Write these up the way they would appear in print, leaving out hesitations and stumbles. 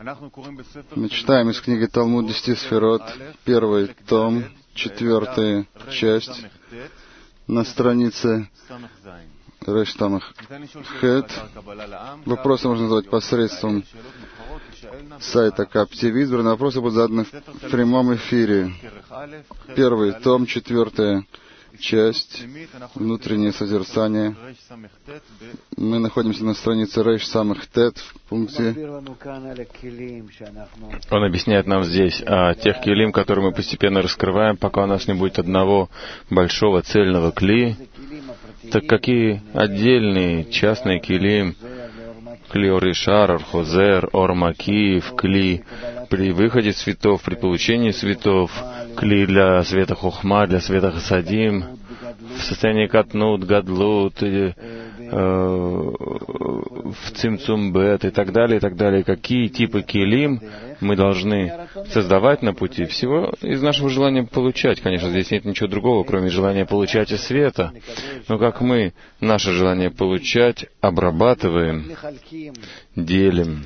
Мы читаем из книги Талмуд 10 сферот, 1 том, 4 часть, на странице Реш Самах Хет. Вопросы можно задавать посредством сайта КапТВ. Избранные вопросы будут заданы в прямом эфире. 1 том, 4 часть, внутреннее созерцание. Мы находимся на странице Реш Самах Тет в пункте. Он объясняет нам здесь о тех килим, которые мы постепенно раскрываем, пока у нас не будет одного большого цельного кли. Так какие отдельные частные килим, кли Ор-Ишар, Ор-Хозер, Ор-Макиев, кли при выходе цветов, при получении цветов, кли для света Хохма, для света Хасадим, в состоянии Катнут, Гадлут, в Цимцумбет и так далее, какие типы килим мы должны создавать на пути. Всего из нашего желания получать. Конечно, здесь нет ничего другого, кроме желания получать из света. Но как мы наше желание получать обрабатываем, делим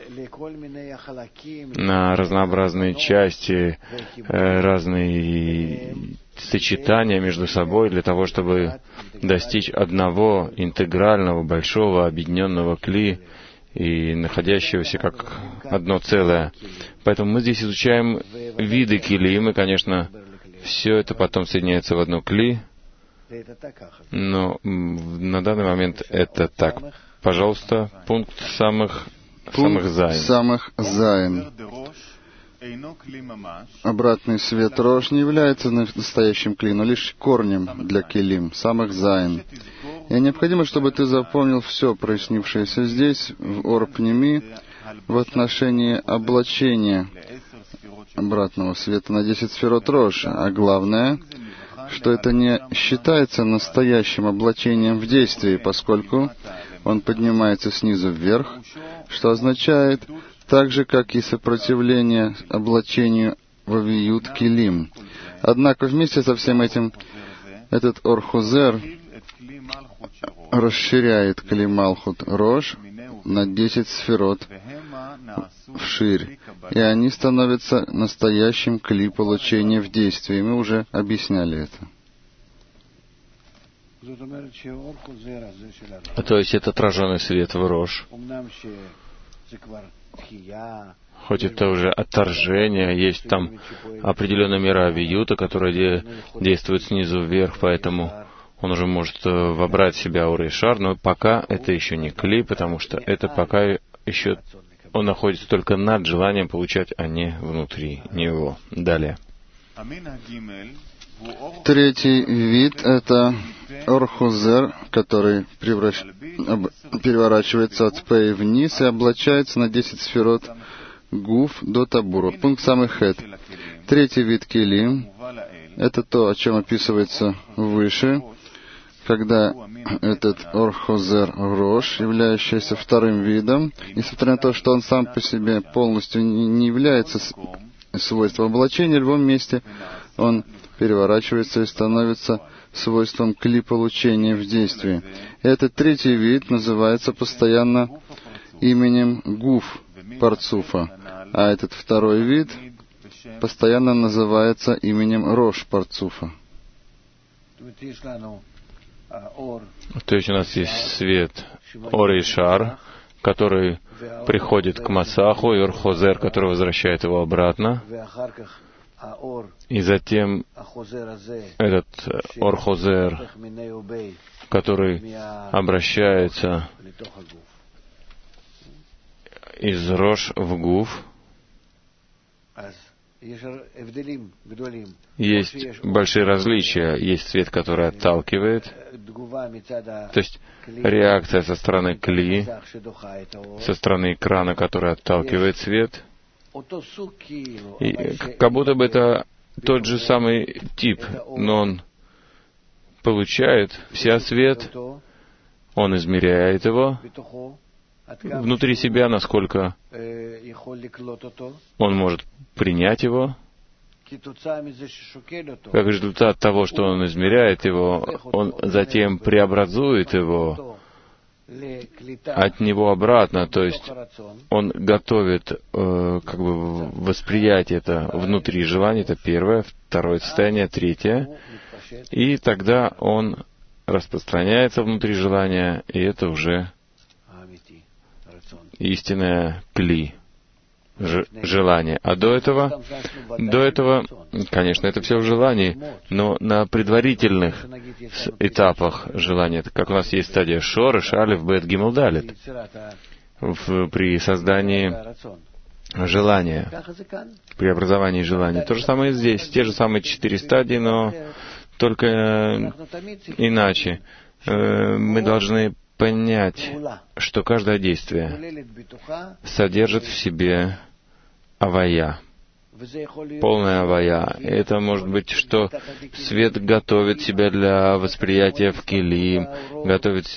на разнообразные части, разные сочетания между собой для того, чтобы достичь одного интегрального, большого, объединенного кли и находящегося как одно целое. Поэтому мы здесь изучаем виды килим, и, конечно, все это потом соединяется в одно кли, но на данный момент это так. Пожалуйста, пункт самых Зайн. Обратный свет Рош не является настоящим кли, но лишь корнем для килим, самых Зайн. И необходимо, чтобы ты запомнил все прояснившееся здесь, в Ор-Пними, в отношении облачения обратного света на 10 сферот Рош. А главное, что это не считается настоящим облачением в действии, поскольку он поднимается снизу вверх, что означает так же, как и сопротивление облачению в авиют килим. Однако вместе со всем этим этот Ор-Хозер расширяет кли Малхут Рош на 10 сферот вширь, и они становятся настоящим кли получения в действии. Мы уже объясняли это. То есть это отраженный свет в Рош. Хоть это уже отторжение, есть там определенная мера авиюта, которая действует снизу вверх, поэтому он уже может вобрать в себя Ор-Ишар, но пока это еще не кли, потому что это пока еще он находится только над желанием получать, а не внутри него. Далее. Третий вид — это Ор-Хозер, который переворачивается от Пэй вниз и облачается на 10 сферот Гуф до Табура. Пункт самый Хет. Третий вид килим — это то, о чем описывается выше, когда этот Ор-Хозер Рош, являющийся вторым видом, несмотря на то, что он сам по себе полностью не является свойством облачения, в любом месте он переворачивается и становится свойством кли получения в действии. Этот третий вид называется постоянно именем Гуф Парцуфа, а этот второй вид постоянно называется именем Рош Парцуфа. То есть у нас есть свет Ор-Ишар, который приходит к Масаху, и Ор-Хозер, который возвращает его обратно. И затем этот Ор-Хозер, который обращается из Рош в Гуф. Есть большие различия. Есть свет, который отталкивает, то есть реакция со стороны кли, со стороны экрана, который отталкивает свет. И как будто бы это тот же самый тип, но он получает вся свет, он измеряет его внутри себя, насколько он может принять его. Как результат того, что он измеряет его, он затем преобразует его от него обратно, то есть он готовит как бы восприятие это внутри желания, это первое, второе состояние, третье, и тогда он распространяется внутри желания, и это уже истинное кли, желание. А до этого, конечно, это все в желании, но на предварительных этапах желания, как у нас есть стадия Шореш, Алеф, Бет, Гимел, Далет, при создании желания, при образовании желания. То же самое и здесь, те же самые 4 стадии, но только иначе. Мы должны понять, что каждое действие содержит в себе авая, полная авая. Это может быть, что свет готовит себя для восприятия в кили, готовит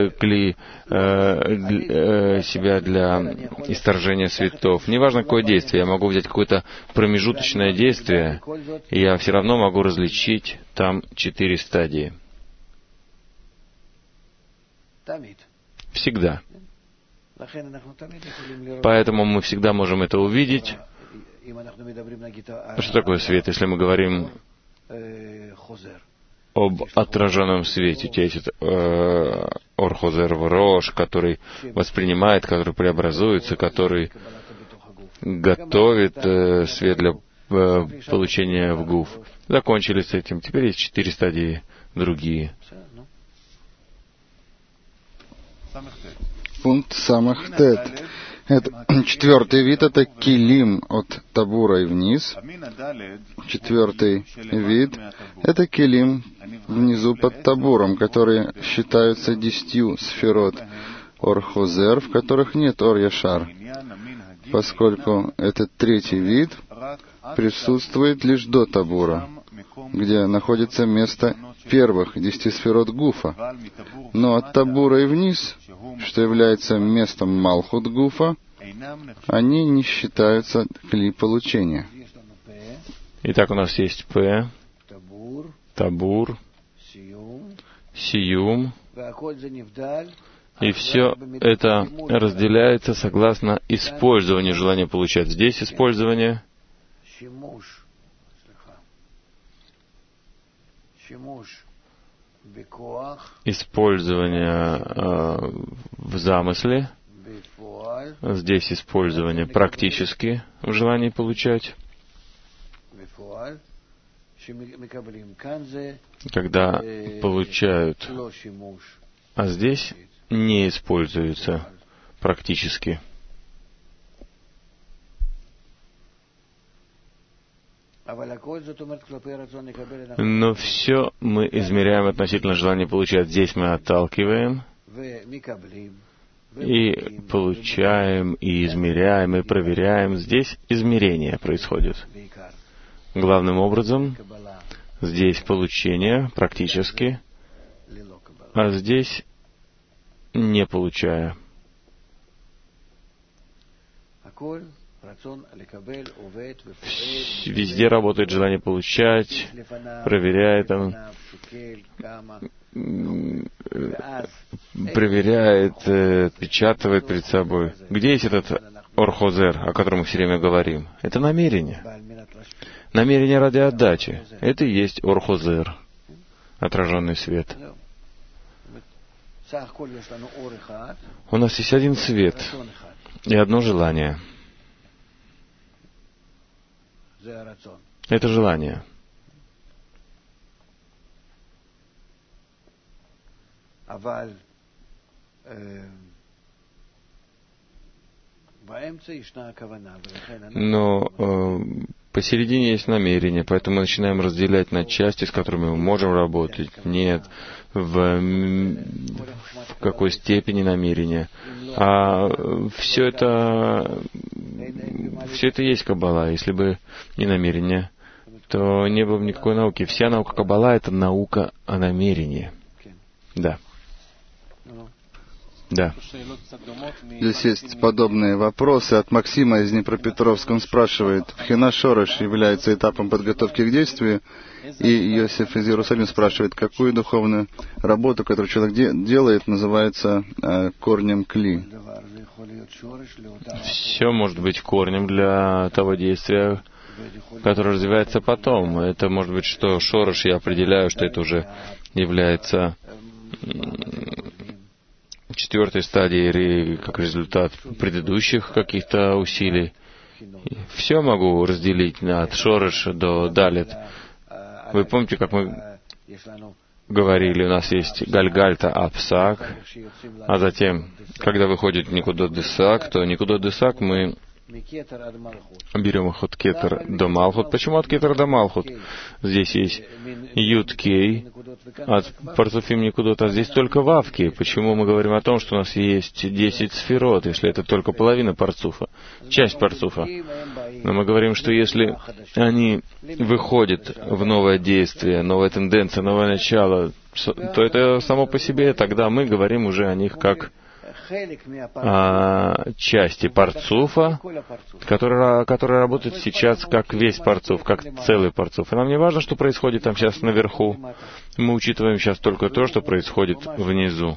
себя для исторжения светов. Неважно, какое действие, я могу взять какое-то промежуточное действие, и я все равно могу различить там 4 стадии. Всегда. Поэтому мы всегда можем это увидеть. Что такое свет, если мы говорим об отраженном свете? У тебя есть Ор-Хозер Врош, который воспринимает, который преобразуется, который готовит свет для получения в гуф. Закончили с этим. Теперь есть 4 стадии другие. Пункт самых тет. Это 4-й вид, это килим от табура и вниз. 4-й вид, это килим внизу под табуром, которые считаются 10 сферот Ор-Хозер, в которых нет Ор-Яшар, поскольку этот 3-й вид присутствует лишь до табура, где находится место первых 10 сферот Гуфа. Но от табура и вниз, что является местом Малхут Гуфа, они не считаются кли получения. Итак, у нас есть П, табур, сиюм, и все это разделяется согласно использованию желания получать. Здесь использование в замысле, здесь использование практически в желании получать, когда получают, а здесь не используется практически. Но все мы измеряем относительно желания получать. Здесь мы отталкиваем и получаем, и измеряем, и проверяем. Здесь измерение происходит. Главным образом, здесь получение практически, а здесь не получая. Везде работает желание получать, проверяет он, проверяет, печатывает перед собой. Где есть этот Ор-Хозер, о котором мы все время говорим? Это намерение. Намерение ради отдачи. Это и есть Ор-Хозер, отраженный свет. У нас есть один свет и одно желание. Это желание. Но посередине есть намерение, поэтому мы начинаем разделять на части, с которыми мы можем работать. Нет, в какой степени намерения. А все это есть Каббала. Если бы не намерение, то не было бы никакой науки. Вся наука Каббала — это наука о намерении. Да. Да. Здесь есть подобные вопросы. От Максима из Днепропетровска. Он спрашивает, Бхина Шореш является этапом подготовки к действию? И Йосиф из Иерусалима спрашивает, какую духовную работу, которую человек делает, называется корнем кли? Все может быть корнем для того действия, которое развивается потом. Это может быть, что шореш, я определяю, что это уже является четвертой стадией или как результат предыдущих каких-то усилий. Все могу разделить от шореш до далит. Вы помните, как мы говорили, у нас есть гальгальта апсак, а затем, когда выходит никудот десак, то никудот десак мы берем их от кетер до малхут. Почему от кетер до малхут? Здесь есть ют кей, от парцуфим никудот, а здесь только вавки. Почему мы говорим о том, что у нас есть 10 сферот, если это только половина парцуфа, часть парцуфа? Но мы говорим, что если они выходят в новое действие, новая тенденция, новое начало, то это само по себе, тогда мы говорим уже о них как части парцуфа, которые работают сейчас как весь парцуф, как целый парцуф. И нам не важно, что происходит там сейчас наверху. Мы учитываем сейчас только то, что происходит внизу.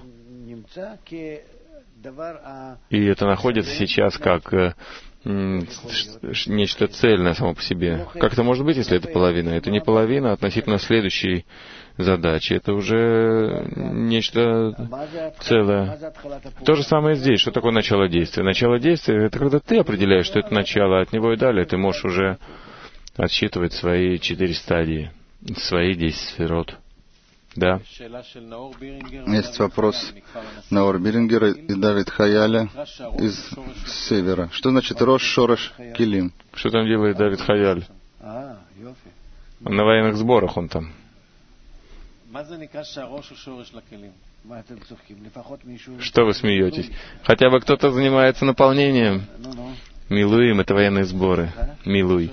И это находится сейчас как нечто цельное само по себе. Как это может быть, если это половина? Это не половина относительно следующей задачи. Это уже нечто целое. То же самое здесь. Что такое начало действия? Начало действия — это когда ты определяешь, что это начало, от него и далее ты можешь уже отсчитывать свои 4 стадии, свои 10 сферот. Да. Есть вопрос Наор Бирингера и Давид Хаяля из севера. Что значит Рош, Шореш, Килим? Что там делает Давид Хаяль? На военных сборах он там. Что вы смеетесь? Хотя бы кто-то занимается наполнением. Милуим — это военные сборы. Милуй.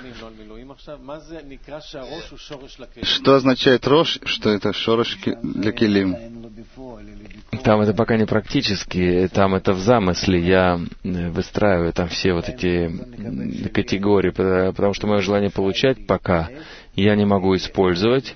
Что означает Рош, что это Шореш для Килим? Там это пока не практически, там это в замысле. Я выстраиваю там все вот эти категории, потому что мое желание получать пока я не могу использовать.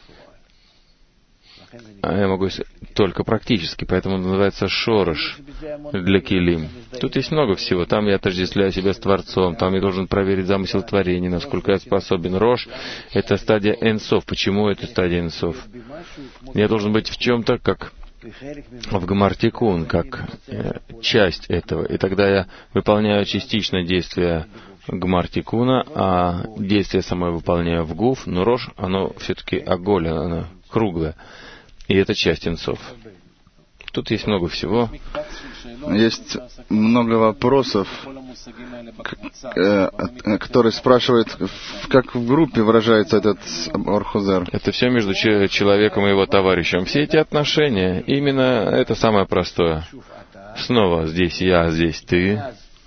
Я могу только практически, поэтому называется шореш для килим. Тут есть много всего. Там я отождествляю себя с Творцом, там я должен проверить замысел творения, насколько я способен. Рош — это стадия энсов. Почему это стадия энсов? Я должен быть в чем-то, как в гамартикун, как часть этого. И тогда я выполняю частично действие гамартикуна, а действие самое выполняю в гуф, но рош, оно все-таки оголь, оно круглое. И это часть энсов. Тут есть много всего. Есть много вопросов, которые спрашивают, как в группе выражается этот Орхузер. Это все между человеком и его товарищем. Все эти отношения, именно это самое простое. Снова здесь я, здесь ты.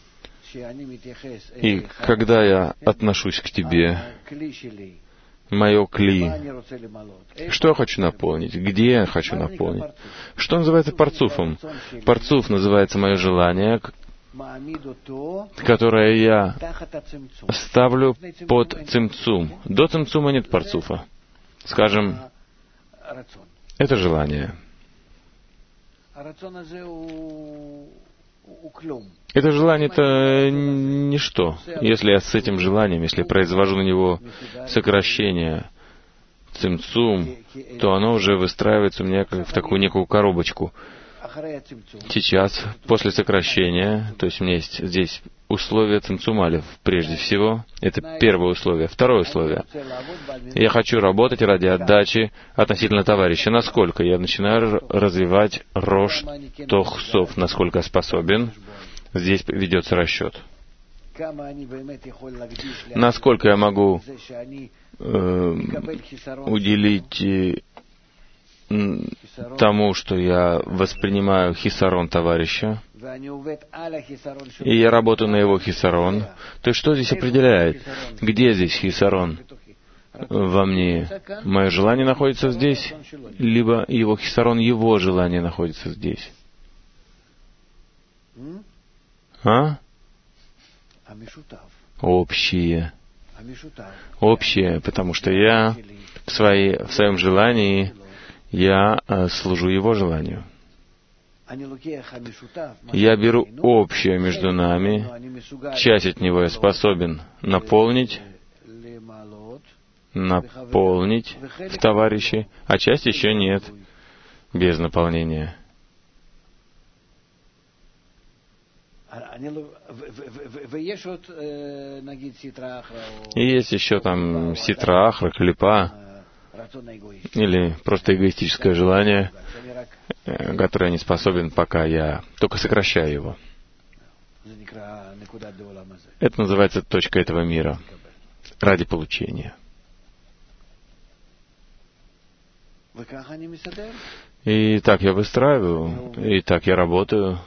И когда я отношусь к тебе, мое кли, что я хочу наполнить, где я хочу наполнить, что называется парцуфом? Парцуф называется мое желание, которое я ставлю под цимцум. До цимцума нет парцуфа. Скажем, это желание. Это желание-то ничто. Если я с этим желанием, если я произвожу на него сокращение, цимцум, то оно уже выстраивается у меня как в такую некую коробочку. Сейчас, после сокращения, то есть у меня есть здесь условие цимцумалев, прежде всего. Это первое условие. Второе условие. Я хочу работать ради отдачи относительно товарища. Насколько? Я начинаю развивать рош тохсов, насколько способен. Здесь ведется расчет. Насколько я могу уделить тому, что я воспринимаю хисарон товарища, и я работаю на его хисарон, то что здесь определяет? Где здесь хисарон во мне? Мое желание находится здесь, либо его хисарон, его желание находится здесь? А? Общие. Общее, потому что я в своем желании, я служу его желанию. Я беру общее между нами, часть от него я способен наполнить в товарищи, а часть еще нет, без наполнения. И есть еще там ситра, ахра, клипа, или просто эгоистическое желание, которое я не способен, пока я только сокращаю его. Это называется точка этого мира ради получения. И так я выстраиваю, и так я работаю.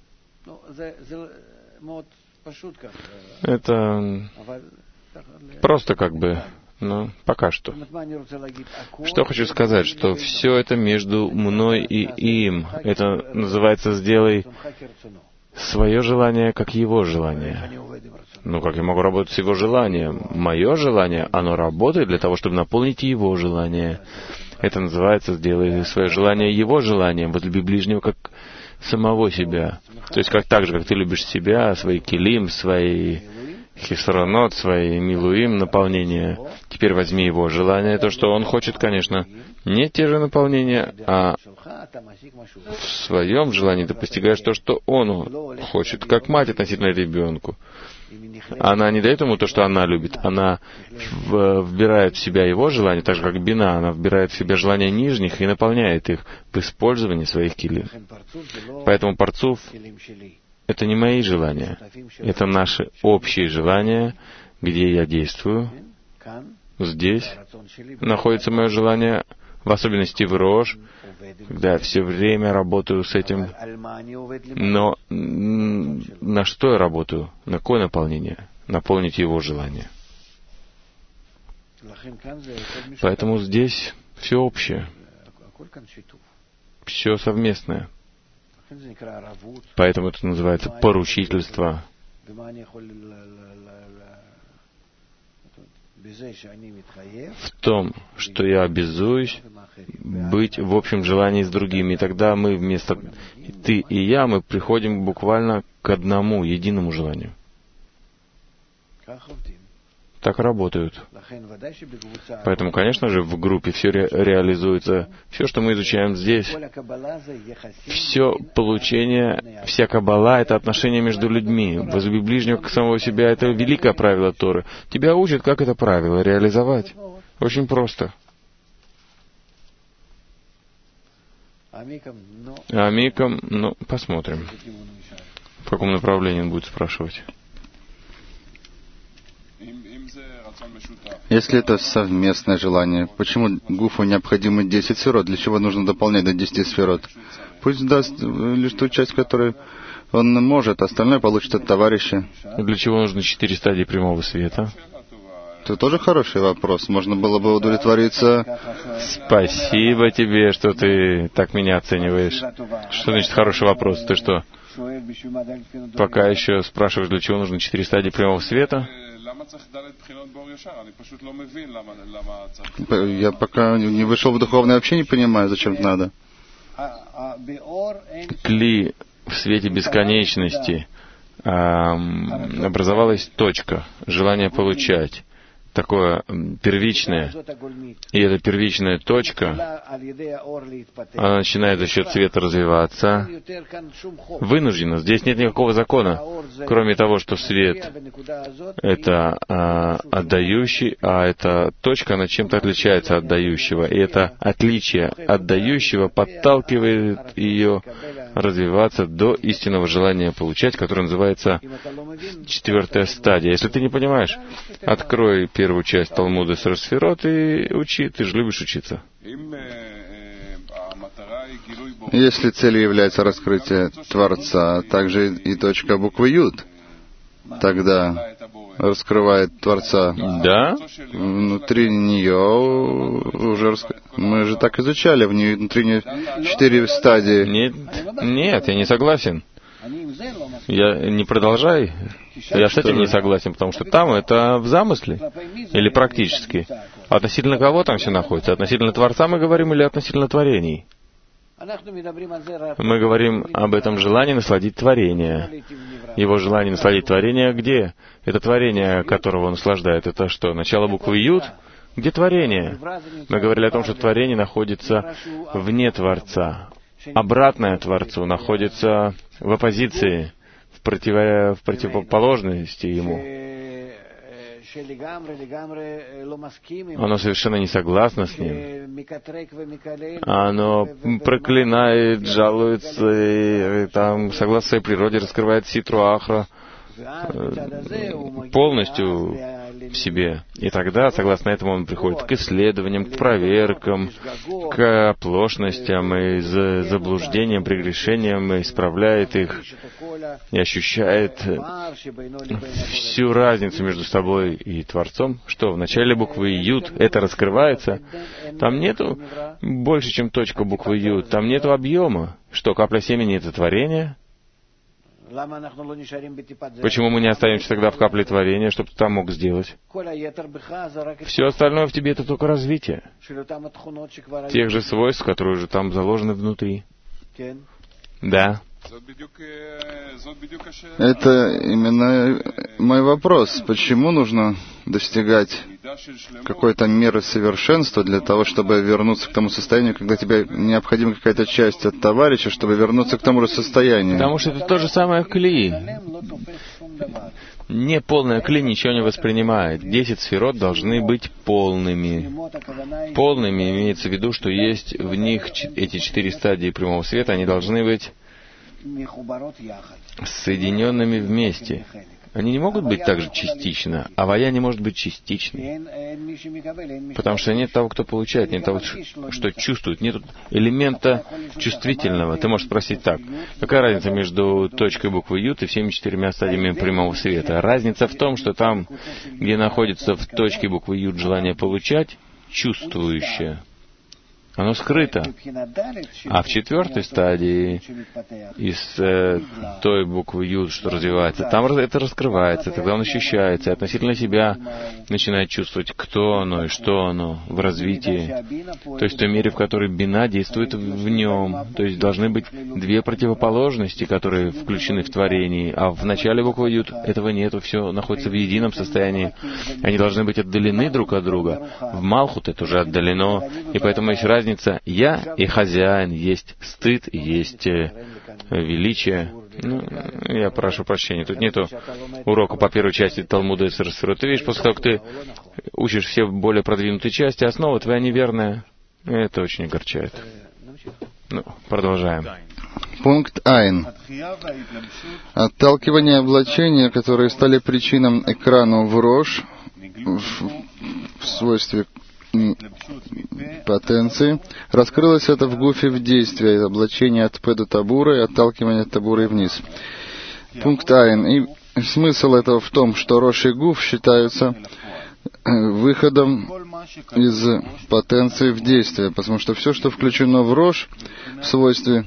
Это просто как бы, пока что. Что хочу сказать, что все это между мной и им. Это называется «сделай свое желание, как его желание». Как я могу работать с его желанием? Мое желание, оно работает для того, чтобы наполнить его желание. Это называется «сделай свое желание его желанием». Возлюби ближнего, как самого себя. То есть так же, как ты любишь себя, свои килим, свои хисронот, свои милуим, наполнение. Теперь возьми его желание, то, что он хочет, конечно, не те же наполнения, а в своем желании ты постигаешь то, что он хочет, как мать относительно ребенку. Она не дает ему то, что она любит. Она вбирает в себя его желание, так же, как бина. Она вбирает в себя желания нижних и наполняет их в использовании своих килим. Поэтому парцуф — это не мои желания. Это наши общие желания, где я действую. Здесь находится мое желание, в особенности в Рош, когда я все время работаю с этим. Но на что я работаю? На какое наполнение? Наполнить его желание. Поэтому здесь все общее, все совместное. Поэтому это называется поручительство. В том, что я обязуюсь быть в общем желании с другими. И тогда мы вместо «ты» и «я» мы приходим буквально к одному, единому желанию. Так работают. Поэтому, конечно же, в группе все реализуется. Все, что мы изучаем здесь, все получение, вся каббала — это отношения между людьми. Возлюби ближнего как самого себя — это великое правило Торы. Тебя учат, как это правило реализовать. Очень просто. Амиком, посмотрим, в каком направлении он будет спрашивать. Если это совместное желание, почему гуфу необходимо 10 сферот? Для чего нужно дополнять до 10 сферот? Пусть даст лишь ту часть, которую он может, остальное получит от товарища. Для чего нужно 4 стадии прямого света? Это тоже хороший вопрос. Можно было бы удовлетвориться... Спасибо тебе, что ты так меня оцениваешь. Что значит хороший вопрос? Ты что, пока еще спрашиваешь, для чего нужно 4 стадии прямого света? Я пока не вышел в духовное, вообще не понимаю, зачем это надо. Кли в свете бесконечности образовалась точка, желание получать. Такое первичное. И эта первичная точка, она начинает за счет света развиваться. Вынуждена. Здесь нет никакого закона, кроме того, что свет — это отдающий, а эта точка, она чем-то отличается от отдающего. И это отличие отдающего подталкивает ее развиваться до истинного желания получать, которое называется 4-я стадия. Если ты не понимаешь, открой первую часть Талмуда с Сферот и учи. Ты же любишь учиться. Если целью является раскрытие Творца, также и точка буквы Юд, тогда раскрывает Творца. Да? Внутри нее уже... Мы же так изучали, внутри нее 4 стадии. Нет, я не согласен. Я не продолжай. Я с этим не согласен, потому что там это в замысле или практически. Относительно кого там все находится? Относительно Творца мы говорим или относительно творений? Мы говорим об этом желании насладить творение. Его желание насладить творение где? Это творение, которого он наслаждает. Это что, начало буквы Юд? Где творение? Мы говорили о том, что творение находится вне Творца. Обратное Творцу находится в оппозиции, в противоположности Ему. Оно совершенно не согласно с Ним. Оно проклинает, жалуется, и там, согласно своей природе, раскрывает ситру ахра полностью в себе. И тогда, согласно этому, он приходит к исследованиям, к проверкам, к оплошностям и заблуждениям, прегрешениям, и исправляет их, и ощущает всю разницу между собой и Творцом, что в начале буквы Юд это раскрывается. Там нету больше, чем точка буквы Юд, там нету объема. Что, капля семени — это творение? Почему мы не оставимся тогда в капле творения, чтобы ты там мог сделать? Все остальное в тебе — это только развитие тех же свойств, которые уже там заложены внутри. Да. Это именно мой вопрос. Почему нужно достигать какой-то меры совершенства для того, чтобы вернуться к тому состоянию, когда тебе необходима какая-то часть от товарища, чтобы вернуться к тому же состоянию? Потому что это то же самое кли. Неполная кли ничего не воспринимает. 10 сферот должны быть полными. Полными имеется в виду, что есть в них эти 4 стадии прямого света, они должны быть соединенными вместе. Они не могут быть также частично. Авая не может быть частичной. Потому что нет того, кто получает, нет того, что чувствует. Нет элемента чувствительного. Ты можешь спросить так. Какая разница между точкой буквы Ют и всеми 4 стадиями прямого света? Разница в том, что там, где находится в точке буквы Ют желание получать, чувствующее. Оно скрыто. А в 4 стадии, из той буквы Юд, что развивается, там это раскрывается, тогда он ощущается, и относительно себя начинает чувствовать, кто оно и что оно в развитии. То есть в той мере, в которой бина действует в нем. То есть должны быть 2 противоположности, которые включены в творении, а в начале буквы Юд этого нету, все находится в едином состоянии. Они должны быть отдалены друг от друга. В Малхут это уже отдалено, и поэтому есть разница. Я и хозяин, есть стыд, есть величие. Я прошу прощения, тут нету урока по первой части Талмуда Эсер Сферот. Ты видишь, после того, как ты учишь все более продвинутые части, основа твоя неверная. Это очень огорчает. Продолжаем. Пункт Айн. Отталкивание облачения, которые стали причиной экрану в Рош, в свойстве потенции. Раскрылось это в гуфе в действии, облачение от П до табура и отталкивание от табура вниз. Пункт Айн. И смысл этого в том, что Рош и гуф считаются выходом из потенции в действие, потому что все, что включено в Рош, в свойстве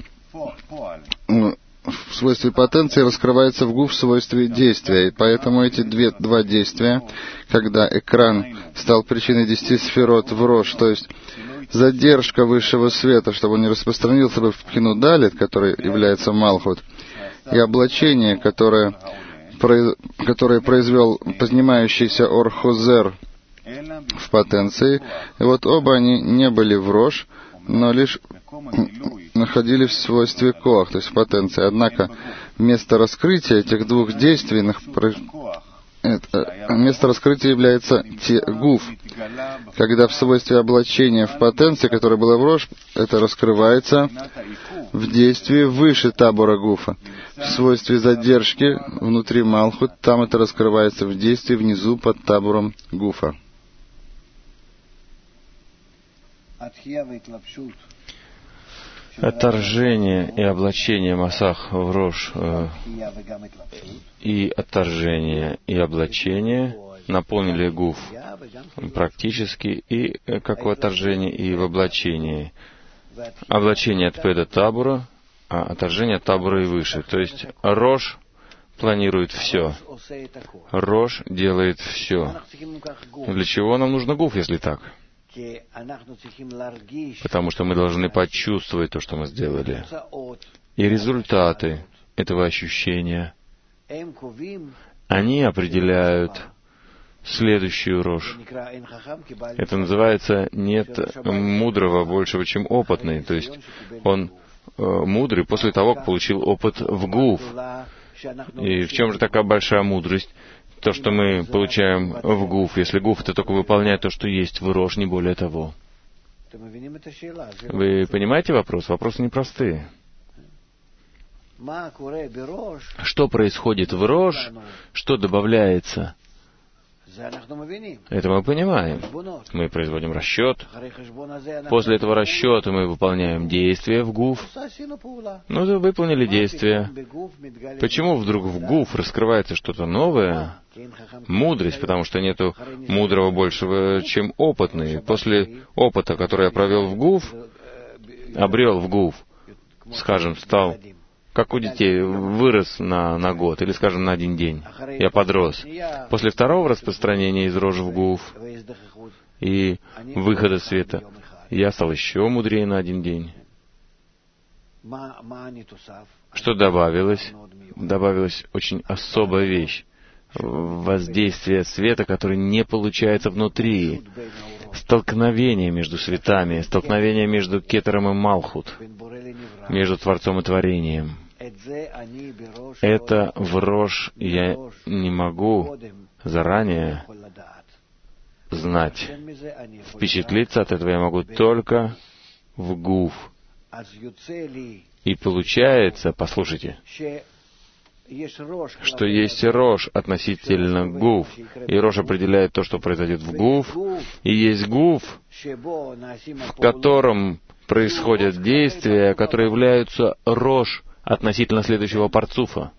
потенции, раскрывается в гуф в свойстве действия. И поэтому эти два действия, когда экран стал причиной 10 сферот в Рош, то есть задержка высшего света, чтобы он не распространился бы в Пхину Далит, который является Малхут, и облачение, которое произвел поднимающийся Ор-Хозер в потенции, и вот оба они не были в Рош, но лишь находились в свойстве коах, то есть в потенции. Однако место раскрытия этих двух действий, место раскрытия является гуф. Когда в свойстве облачения в потенции, которое было в Рош, это раскрывается в действии выше табора гуфа. В свойстве задержки внутри Малхут, там это раскрывается в действии внизу под табором гуфа. Отторжение и облачение Масах в Рош и отторжение и облачение наполнили гуф практически и как в отторжении, и в облачении. Облачение от Педа Табура, а отторжение от Табура и выше. То есть Рош планирует все. Рош делает все. Для чего нам нужно гуф, если так? Потому что мы должны почувствовать то, что мы сделали. И результаты этого ощущения, они определяют следующую рош. Это называется «нет мудрого большего, чем опытный». То есть он мудрый после того, как получил опыт в гуф. И в чем же такая большая мудрость? То, что мы получаем в гуф. Если гуф — это только выполняет то, что есть в рош, не более того. Вы понимаете вопрос? Вопросы непростые. Что происходит в рош? Что добавляется? Это мы понимаем. Мы производим расчет. После этого расчета мы выполняем действие в гуф. Ну, да, выполнили действие. Почему вдруг в гуф раскрывается что-то новое? Мудрость, потому что нету мудрого большего, чем опытный. После опыта, который я провел в гуф, обрел в гуф, скажем, стал как у детей, вырос на год, или, скажем, на один день. Я подрос. После второго распространения из рожи в гуф и выхода света я стал еще мудрее на один день. Что добавилось? Добавилась очень особая вещь. Воздействие света, которое не получается внутри. Столкновение между светами, столкновение между Кетером и Малхут, между Творцом и Творением. Это в рош я не могу заранее знать. Впечатлиться от этого я могу только в гуф. И получается, послушайте, что есть рош относительно гуф, и рош определяет то, что произойдет в гуф, и есть гуф, в котором происходят действия, которые являются рош относительно следующего парцуфа.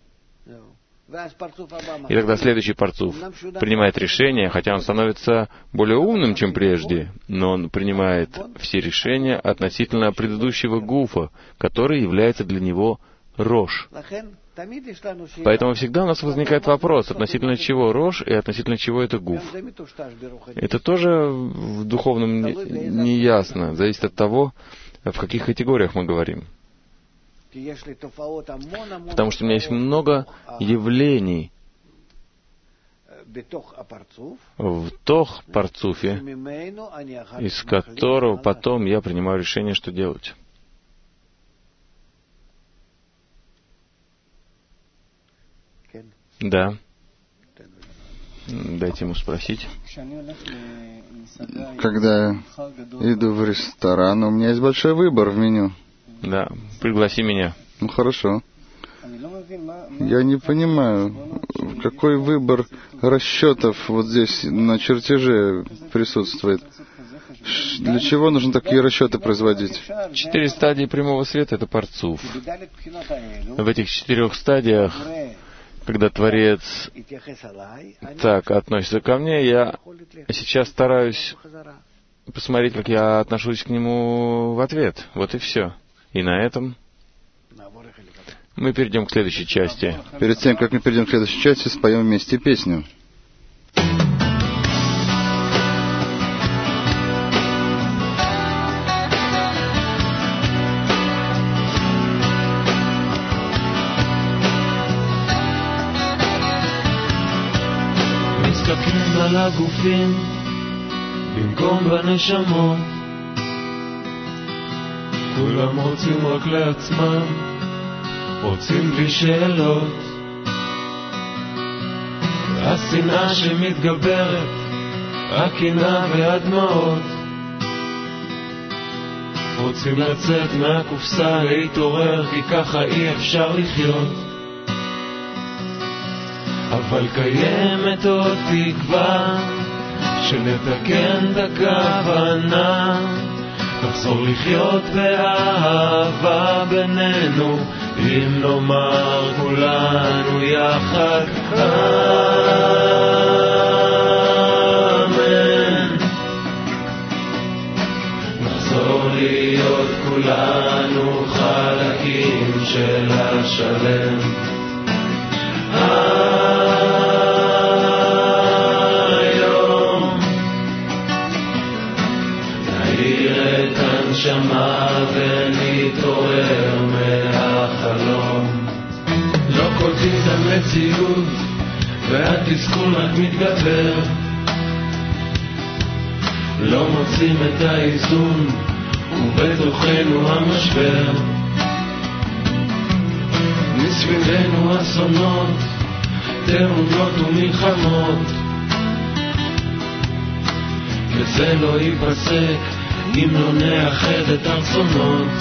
И тогда следующий парцуф принимает решение, хотя он становится более умным, чем прежде, но он принимает все решения относительно предыдущего гуфа, который является для него рош. Поэтому всегда у нас возникает вопрос, относительно чего рош и относительно чего это гуф. Это тоже в духовном не ясно, зависит от того, в каких категориях мы говорим. Потому что у меня есть много явлений в тох парцуфе, из которого потом я принимаю решение, что делать. Да. Дайте ему спросить. Когда я иду в ресторан, у меня есть большой выбор в меню. Да, пригласи меня. Ну, хорошо. Я не понимаю, какой выбор расчетов вот здесь на чертеже присутствует. Для чего нужно такие расчеты производить? 4 стадии прямого света — это парцуф. В этих 4 стадиях, когда Творец так относится ко мне, я сейчас стараюсь посмотреть, как я отношусь к нему в ответ. Вот и все. И на этом мы перейдем к следующей части. Перед тем, как мы перейдем к следующей части, споем вместе песню. מסתכלים על הגופים במקום בנשמות, כולם רוצים רק לעצמם, רוצים בלי שאלות. השנאה שמתגברת, הקנאה והדמעות, רוצים לצאת מהקופסה, להתעורר, כי ככה אי אפשר לחיות. אבל קיימת עוד תקווה שנתקן את הכוונה, נחזור לחיות באהבה בינינו, אם נאמר כולנו יחד אמן. נחזור להיות כולנו חלקים של השלם. רק מתגבר, לא מוצאים את האיזון ובתוכנו המשבר. מסביבנו אסונות, תאונות ומלחמות, וזה לא ייפסק אם לא נאחד את הרצונות.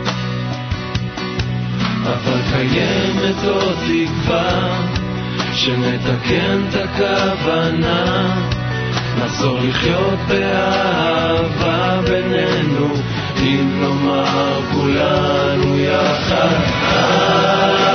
אבל קיימת עוד תקווה שנתקן את הכוונה, נחזור לחיות באהבה בינינו, אם נאמר כולנו יחד.